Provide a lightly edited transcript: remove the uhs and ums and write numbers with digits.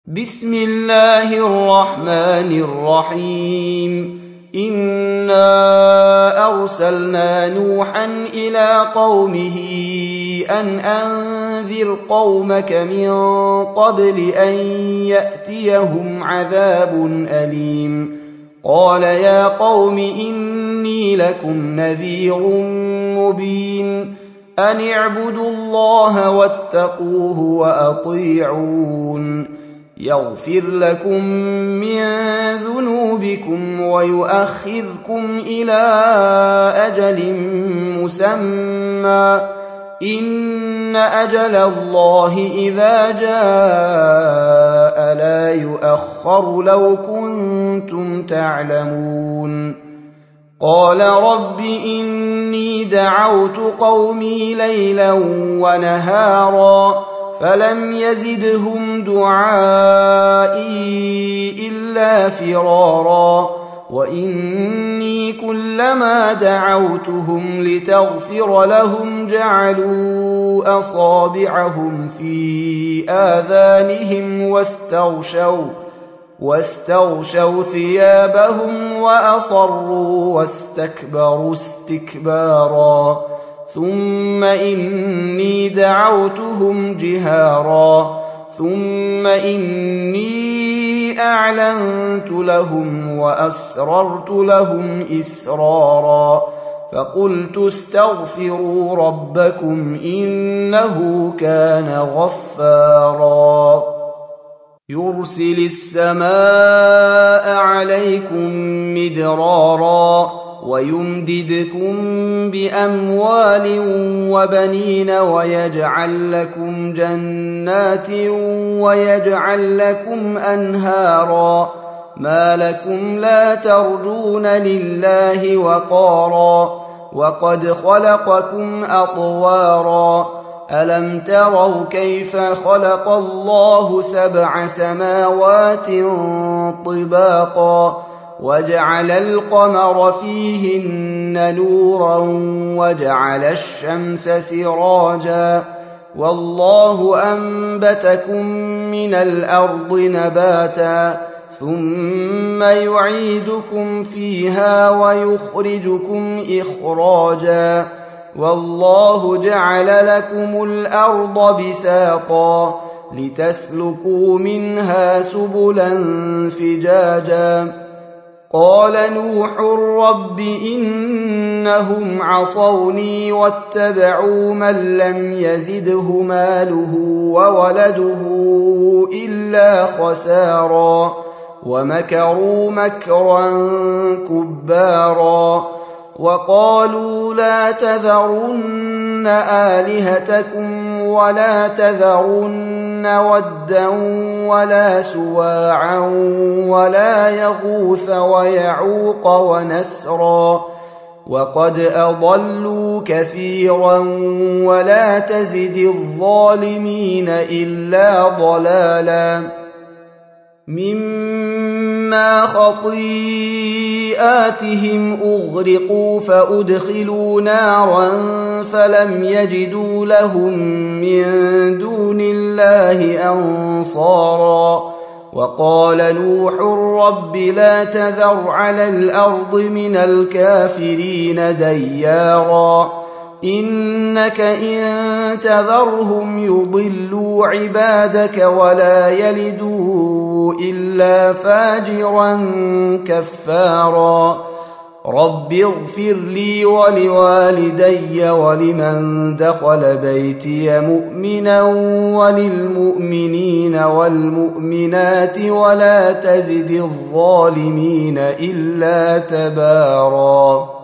بسم الله الرحمن الرحيم. إنا أرسلنا نوحا إلى قومه أن أنذر قومك من قبل أن يأتيهم عذاب أليم. قال يا قوم إني لكم نذير مبين. أن اعبدوا الله واتقوه وأطيعون. يغفر لكم من ذنوبكم ويؤخركم إلى أجل مسمى. إن أجل الله إذا جاء لا يؤخر لو كنتم تعلمون. قال رب إني دعوت قومي ليلا ونهارا فلم يزدهم دعائي إلا فرارا. وإني كلما دعوتهم لتغفر لهم جعلوا أصابعهم في آذانهم واستغشوا ثيابهم وأصروا واستكبروا استكبارا. ثم إني دعوتهم جهارا ثم إني أعلنت لهم وأسررت لهم إسرارا. فقلت استغفروا ربكم إنه كان غفارا. يرسل السماء عليكم مدرارا ويمددكم بأموال وبنين ويجعل لكم جنات ويجعل لكم أنهارا. ما لكم لا ترجون لله وقارا وقد خلقكم أطوارا. ألم تروا كيف خلق الله 7 سماوات طباقا وجعل القمر فيهن نورا وجعل الشمس سراجا. والله أنبتكم من الأرض نباتا ثم يعيدكم فيها ويخرجكم إخراجا. والله جعل لكم الأرض بساطا لتسلكوا منها سبلا فجاجا. قال نوح رب إنهم عصوني واتبعوا من لم يزده ماله وولده إلا خسارا ومكروا مكرا كبارا. وقالوا لا تذرن آلهتكم ولا تذرن ودا ولا سواعا ولا يغوث ويعوق ونسرا وقد أضلوا كثيرا ولا تزد الظالمين إلا ضلالا. مما خطيئاتهم أغرقوا فأدخلوا نارا فلم يجدوا لهم من دون الله أنصارا. وقال نوح رب لا تذر على الأرض من الكافرين ديارا إنك إن تذرهم يضلوا عبادك ولا يلدوا إلا فاجرا كفارا. رب اغفر لي ولوالدي ولمن دخل بيتي مؤمنا وللمؤمنين والمؤمنات ولا تزد الظالمين إلا تبارا.